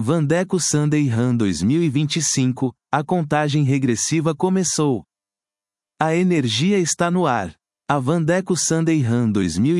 Vandeco Sunday Run 2025, a contagem regressiva começou. A energia está no ar. A Vandeco Sunday Run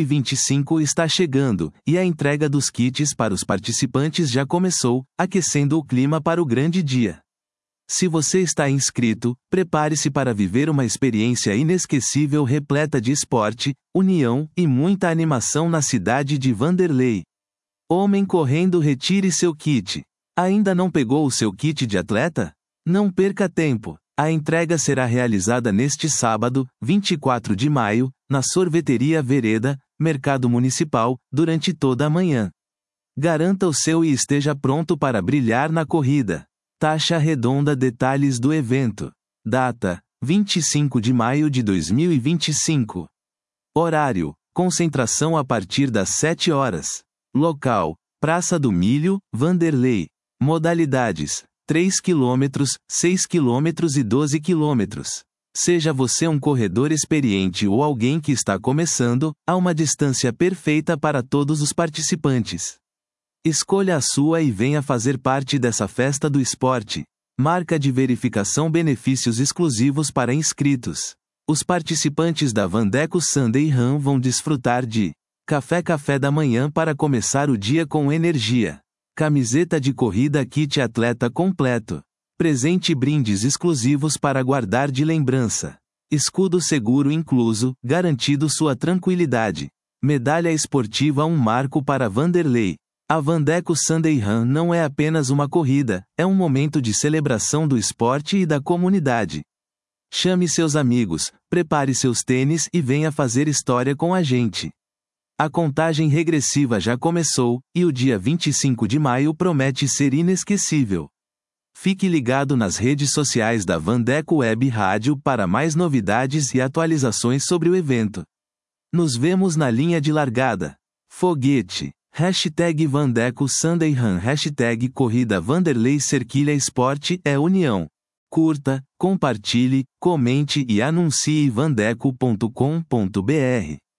2025 está chegando, e a entrega dos kits para os participantes já começou, aquecendo o clima para o grande dia. Se você está inscrito, prepare-se para viver uma experiência inesquecível repleta de esporte, união e muita animação na cidade de Vanderlei. Homem correndo, retire seu kit. Ainda não pegou o seu kit de atleta? Não perca tempo. A entrega será realizada neste sábado, 24 de maio, na Sorveteria Vereda, Mercado Municipal, durante toda a manhã. Garanta o seu e esteja pronto para brilhar na corrida. Taxa redonda. Detalhes do evento. Data: 25 de maio de 2025. Horário: concentração a partir das 7 horas. Local: Praça do Milho, Vanderlei. Modalidades: 3 km, 6 km e 12 km. Seja você um corredor experiente ou alguém que está começando, há uma distância perfeita para todos os participantes. Escolha a sua e venha fazer parte dessa festa do esporte. Marca de verificação: benefícios exclusivos para inscritos. Os participantes da Vandeco Sunday Run vão desfrutar de café da manhã para começar o dia com energia. Camiseta de corrida, kit atleta completo. Presente e brindes exclusivos para guardar de lembrança. Escudo seguro incluso, garantido sua tranquilidade. Medalha esportiva, um marco para Vanderlei. A Vandeco Sunday Run não é apenas uma corrida, é um momento de celebração do esporte e da comunidade. Chame seus amigos, prepare seus tênis e venha fazer história com a gente. A contagem regressiva já começou, e o dia 25 de maio promete ser inesquecível. Fique ligado nas redes sociais da Vandeco Web Rádio para mais novidades e atualizações sobre o evento. Nos vemos na linha de largada. Foguete. #Vandeco Sunday Run. Corrida Vanderlei. Cerquilha Esporte é união. Curta, compartilhe, comente e anuncie vandeco.com.br.